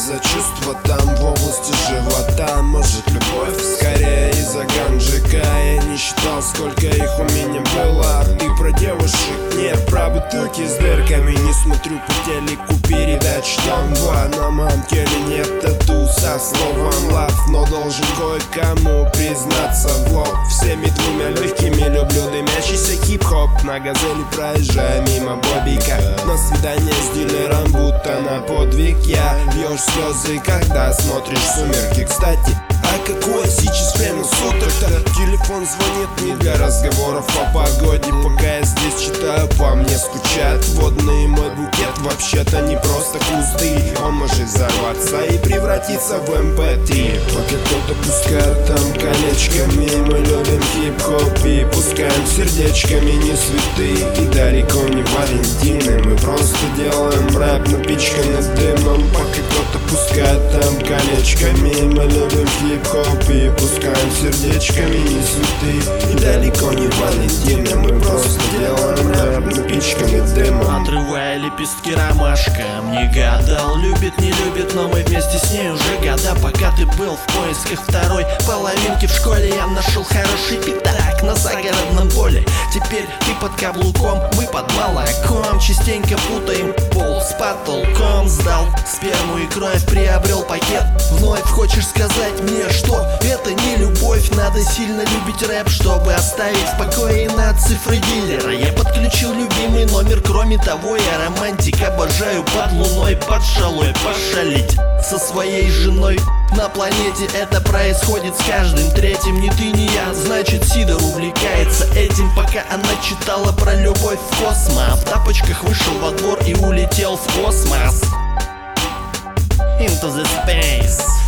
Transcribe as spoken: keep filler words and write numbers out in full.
за чувства там в области живота? Может, любовь скорее из-за ганджика? Я не считал, сколько их у меня было. Ты про девушек, не про бутылки с дырками. Не смотрю по телеку передач там два. На моем теле нет тату со словом love, но должен кое-кому признаться в лоб. Всеми двумя легкими люблю дымящийся хип-хоп. На газели проезжая мимо бобика, на свидание с дилером будто на подвиг. Я льешь слезы, когда смотришь сумерки. Кстати, а какое сейчас время суток-то? Телефон звонит не для разговоров о погоде. Пока я здесь читаю, по мне скучает водный мой букет. Вообще-то не просто кусты, он может взорваться и превратиться в эм пэ три. Пока кто-то пускает там колечками, мы любим хип-хоп и пускаем сердечками. Не святые и далеко не Валентины, мы просто делаем рэп, напичканный дымом. Пока кто-то пускает там колечками, мы любим хип-хоп и пускаем сердечками. Не святые и далеко не Валентины, мы просто делаем рэп, напичканный дымом. Отрывая лепестки ромашка, мне гадал, любит, не любит, но мы вместе с ней уже года. Пока ты был в поисках второй половинки в школе, я нашел хороший пятак на загородном поле. Теперь ты под каблуком, мы под молоком. Частенько путаем пол с потолком. Сдал сперму и кровь, приобрел пакет. Вновь хочешь сказать мне, что это не любовь? Надо сильно любить рэп, чтобы оставить в покое на цифры дилера. Я подключил любимый номер, кроме того я романтик. Обожаю под луной, под шалой пошалить со своей женой. На планете это происходит с каждым третьим. Ни ты, ни я, значит Сидор увлекается этим. Пока она читала про любовь в космос, в тапочках вышел во двор и улетел в космос. Into the space.